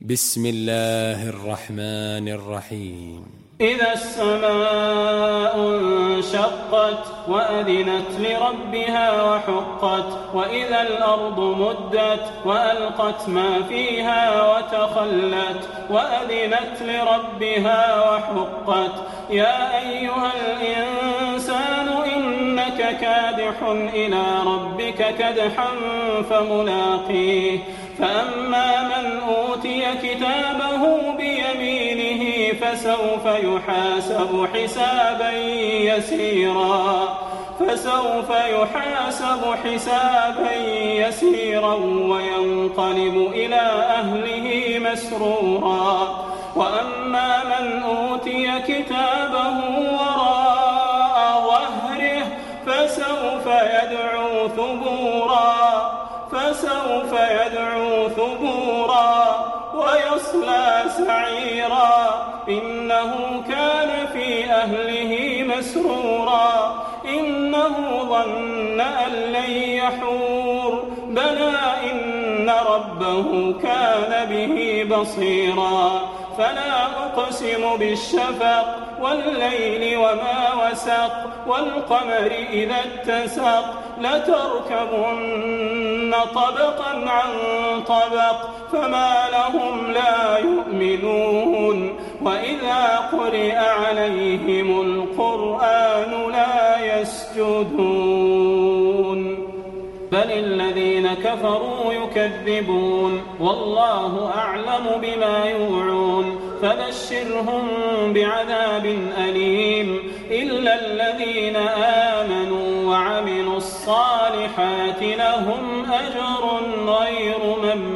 بسم الله الرحمن الرحيم إذا السماء انشقت وأذنت لربها وحقت وإذا الأرض مدت وألقت ما فيها وتخلت وأذنت لربها وحقت يا أيها الإنسان إنك كادح إلى ربك كدحا فملاقيه فأما من أوتي كتابه بيمينه فسوف يحاسب حسابا يسيرا وينقلب إلى أهله مسرورا وأما من أوتي كتابه وراء ظهره فسوف يدعو ثبورا ويصلى سعيرا إنه كان في أهله مسرورا إنه ظن أن لن يحور بلى إن ربه كان به بصيرا فلا أقسم بالشفق والليل وما وسق والقمر إذا اتسق لتركبن طبقا عن طبق فما لهم لا يؤمنون وإذا قرئ عليهم القرآن لا يسجدون بل الذين كفروا يكذبون والله أعلم بما يوعون فبشرهم بعذاب أليم إلا الذين آمنوا وعملوا الصالحات لهم أجر غير ممنون.